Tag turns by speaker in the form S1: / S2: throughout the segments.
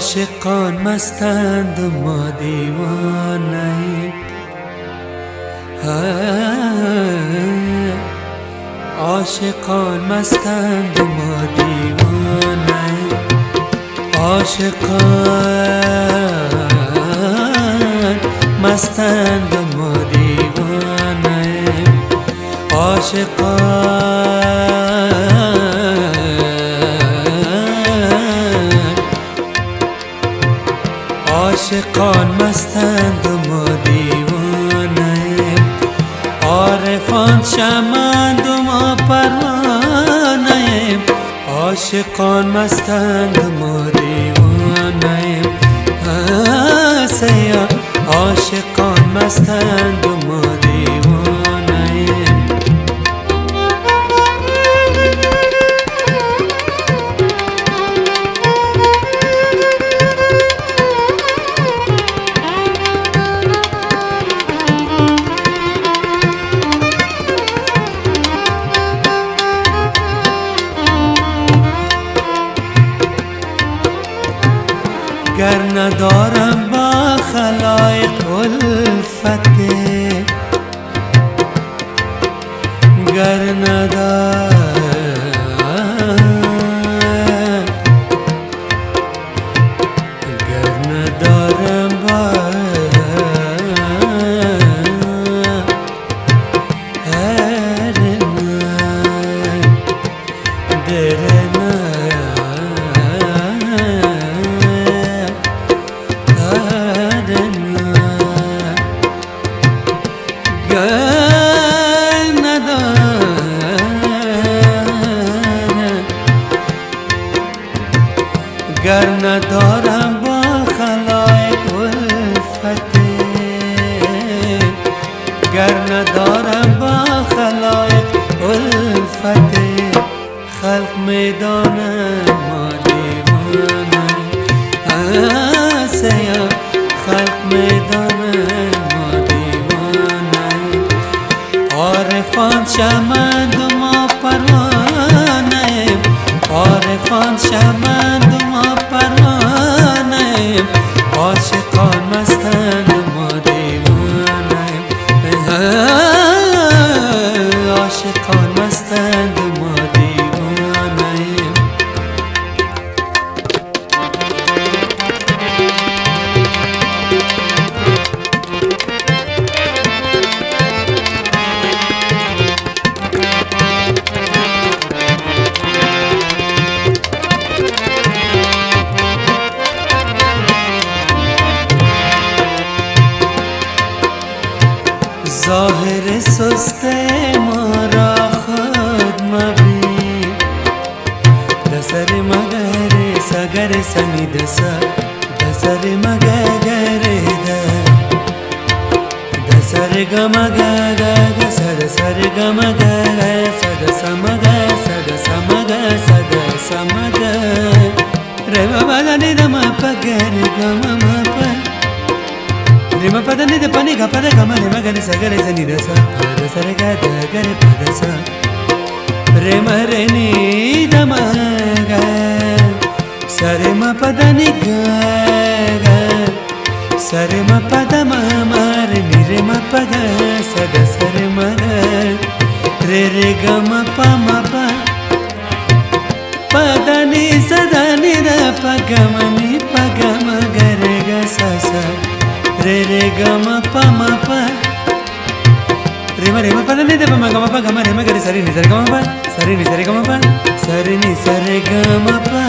S1: عاشقان مستند و ما دیوانه. عاشقان مستند و ما دیوانه. عاشقان مستند و ما دیوانه. عاشقان مستند و ما دیوانه. عارفان شمند و ما پروانه. عاشقان مستند و ما دیوانه. سیا عاشقان مستند و ما دیوانه. گر ندارم با خلایق الفته، گر ندارم با گر ندارم با خلایق الفته، گر ندارم با خلایق الفته. خلق میدانم ما دیوانه. سیا خلق میدانم ما دیوانه. عارفان شمند و ما پروانه. عارفان شمند و ما پروانه. عاشقان مستند و ما دیوانه. عاشقان مستند و ما دیوانه. ظاهر سست ما را خود مبین. دسر مگر سگر سمی دسر، دسر مگر دسر گمگر دسر سر گمگر سد سمگر سد سمگر سد سمگر. رما بدنی دم پگر گم مپر. رما پدنی د پنی گپ د گم رما گن سگر زنی دسا پد سر گد گر پد سا. رما رنی دم گر سر ما پدنی گر سر ما پدم مر نی رما پگ سد سر مگر ره ره گم پم پا پدنی سدنی د پگم نی پگم گر گ سسا. ره ره گم پم پا رما رما پدنی د پم گم پا گم رما گر سری نی سر گم پا سری نی سر گم پا سری نی سر گم پا.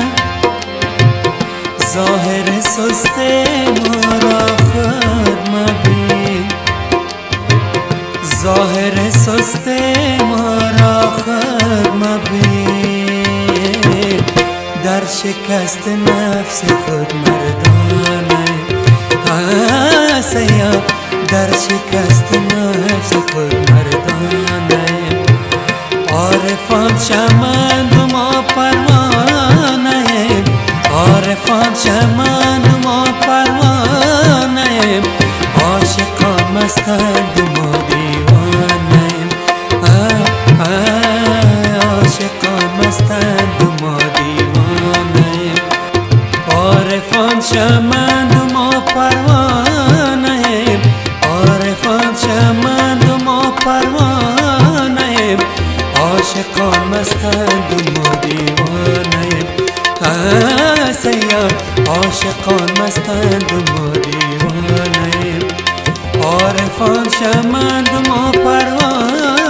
S1: ظاهر سست ما را خود مبین. ظاهر سست ما را خود مبین. در شکست نفس خود مردانه. سیا در شکست نفس خود مردانه. عارفان شمند و ما پروانه. عارفان شمند و ما پروانه. عاشقان مستند و ما دیوانه. عاشقان مستند و ما دیوانه. عارفان عاشقان مستند و ما دیوانه. سیاد عاشقان مستند و ما دیوانه. عارفان شمند و ما پروانه.